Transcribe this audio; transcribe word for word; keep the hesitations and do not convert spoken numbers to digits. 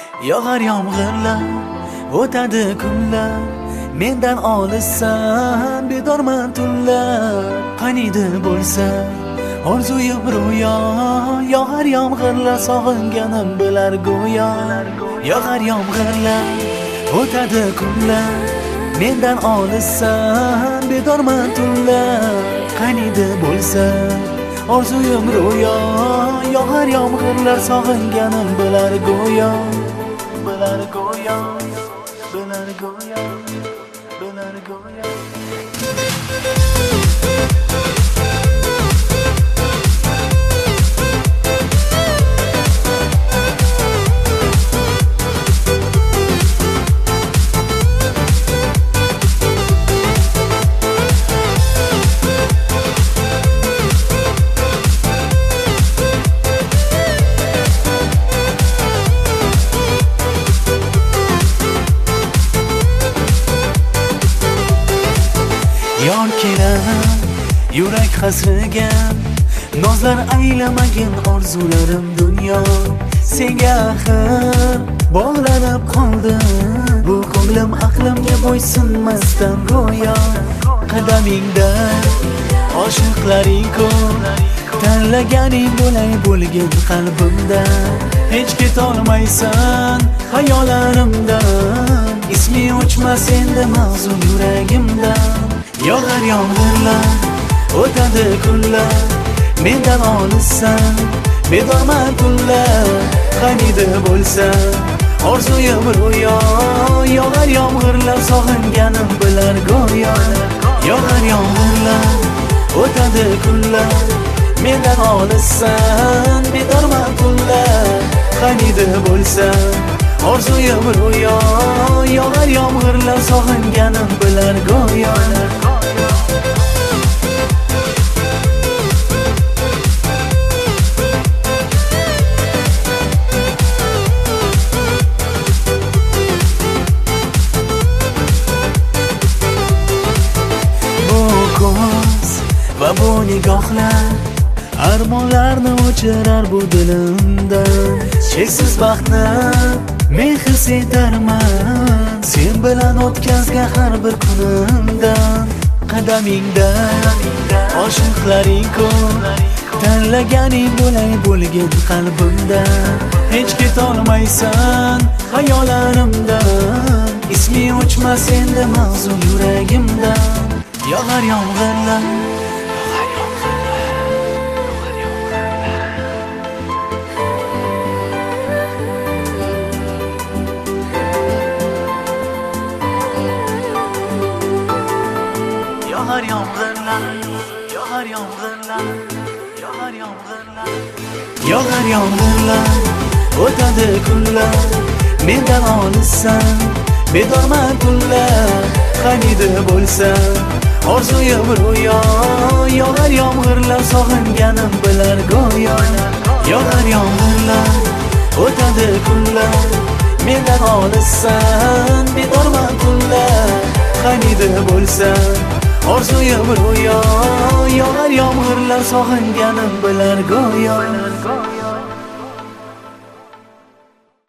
Yog'ar yomg'irlar, o'tadi kunlar, mendan olissan bedorman tunlar. Qaniydi bo'lsa orzuyim ro'yo, yog'ar yomg'irlar, sog'inganim bilar go'yo. Yog'ar yomg'irlar, o'tadi kunlar, mendan olissan bedorman tunlar. Qaniydi bo'lsa orzuyim ro'yo, yog'ar yomg'irlar, sog'inganim bilar go'yo. Bilar go'yo, bilar go'yo, bilar go'yo. Yor kelar yurak hasriga, nozlar aylamagin orzularim dunyo. Senga axir bog'lanib qoldim, bu ko'nglim aqlimga bo'ysunmasdan go'yo. Qadamingda oshiqlaring ko'p, tanlaganing bo'lay bo'lgin qalbimda. Hech ketolmaysan xayolarimdan, ismi o'chmas endi mahzun yuragimdan. Yog'ar yomg'irlar, o'tadi kunlar, mendan olissan bedorman tunlar. Qaniydi bo'lsa orzuyim ro'yo, yog'ar yomg'irlar, sog'inganim bilar go'yo. Yog'ar yomg'irlar, o'tadi kunlar, mendan olissan bedorman tunlar. Qaniydi bo'lsa orzuyim ro'yo, yog'ar yomg'irlar, sog'inganim bilar go'yo. Va bu nigohlar armonlarni o'chirar bu dilimdan. Cheksiz baxtni men his etarman, sen bilan o'tkazgan har bir kunimdan. Qadamingda oshiqlaring ko'p, tanlaganing bo'lay bo'lgin qalbimda. Hech ketolmaysan xayolarimdan, ismi o'chmas endi mahzun yuragimdan. Yog'ar yomg'irlar, yog'ar yomg'irlar, yog'ar yomg'irlar, yog'ar yomg'irlar. Yog'ar yomg'irlar, o'tadi kunlar, mendan olissan bedorman tunlar. Qaniydi bo'lsa orzuyim ro'yo, yog'ar yomg'irlar, sog'inganim bilar go'yo. Yog'ar yomg'irlar, o'tadi kunlar, mendan olissan bedorman tunlar. Qaniydi bo'lsa orzuyim ro'yo, yog'ar yomg'irlar, sog'inganim bilar go'yo.